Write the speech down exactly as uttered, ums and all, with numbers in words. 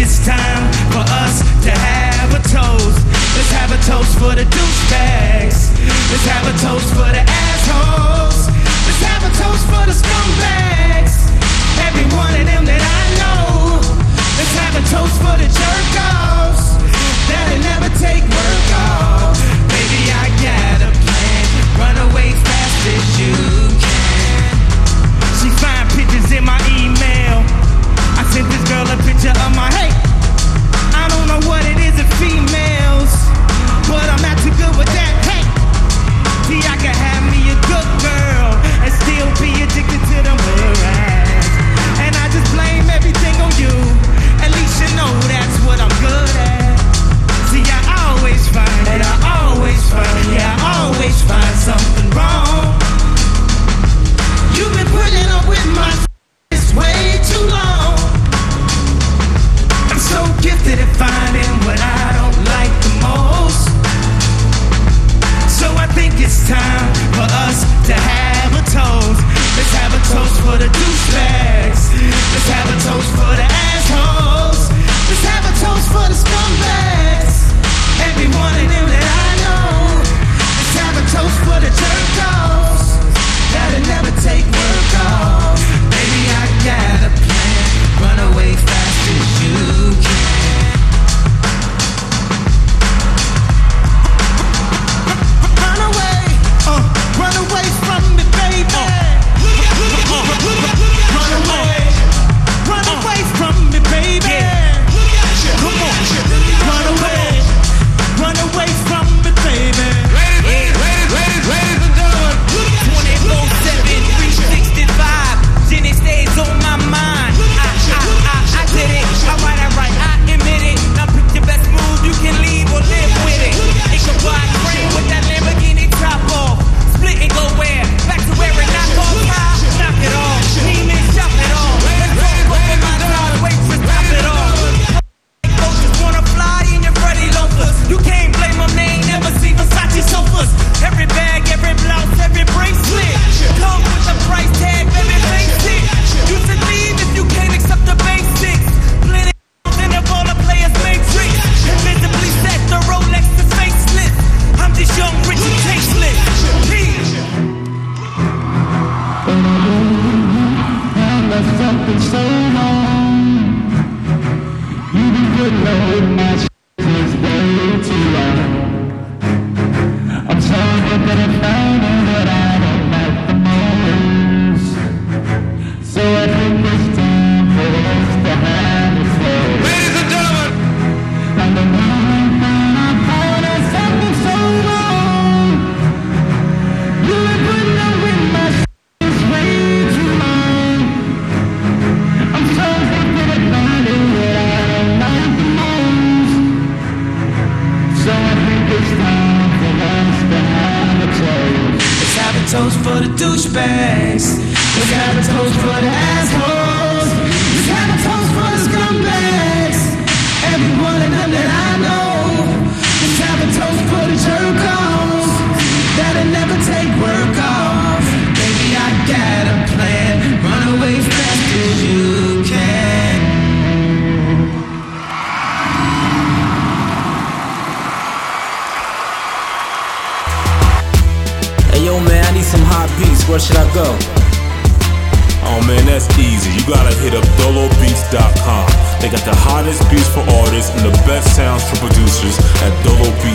it's time for us to have a toast. Let's have a toast for the douchebags. Let's have a toast for the assholes. Let's have a toast for the scumbags. Every one of them that I know. Let's have a toast for the jerk-offs that'll never take work off. Baby, I got a plan. Run away fast as you can. She find pictures in my email. I sent this girl a picture of my hey. I don't know what it is in females, but I'm not too good with that. Hey, see, I can have me a good girl and still be addicted to them rags. And I just blame everything on you. At least you know that's what I'm good at. See, I always find that I always find, yeah, I always find something wrong. You've been putting up with my this way too long. I'm so gifted at finding what I don't like the most. So I think it's time for us to have a toast. Let's have a toast for the douchebags. Let's have a toast for the assholes. Let's have a toast for the scumbags. Every one of them that I know. Let's have a toast for the jerk-offs that'll never take work off. Baby, I got a plan. Run away fast as you can. Run away, uh, run away from me, baby. Uh, uh, run away, run away from me, baby. Come on, run away, run away from me, baby. Ladies, ladies, ladies, ladies and gentlemen, twenty-four seven, three sixty-five, Jenny stays on my mind. I, I, I, I did it, I write, I write, I admit it. Now pick your best move, you can leave or live with it. It can ride frame with that Lamborghini top off. Split and go where? Back to where it knock off high. Knock it off, Neiman, chop it off. Let's go over my side, wait for top it off. Just wanna fly in your Freddy loafers. You can't blame them, they ain't never seen Versace sofas. Every bag, every blouse, every bracelet come with a price tag, baby, face it. You should leave if you can't accept the basics. Plenty in the ball of players matrix. Invisibly set, the Rolex is faceless. I'm just young, rich and tasteless. Peace. Something so long. You've been putting on my shit is way too long. I'm sorry that I'm finding what I don't like the most. So I think it's time for us to have a slow. ladies and gentlemen, I'm the one I'm finding something so wrong. You've been putting on with my shit is way too long. I'm sorry that I'm finding what I don't like the most. So I think it's time for us to have a toast. Let's have a toast for the douchebags. Let's have a toast for the assholes. Let's have a toast for the scumbags. Every one of them that I know. Let's have a toast for the jerk-offs that'll never take work off. Baby, I got a plan. Run away fast as you can. Hey yo man, I need some hot beats, where should I go? Oh man, that's easy. You gotta hit up dolo beats dot com. They got the hottest beats for artists and the best sounds for producers at dolo beats dot com.